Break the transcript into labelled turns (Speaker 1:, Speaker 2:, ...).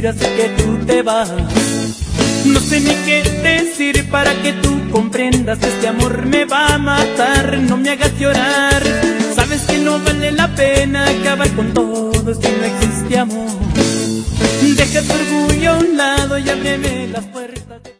Speaker 1: ya sé que tú te vas. No sé ni qué decir para que tú comprendas. Este amor me va a matar, no me hagas llorar. Sabes que no vale la pena acabar con todo si no existe amor. Deja tu orgullo a un lado y ábreme las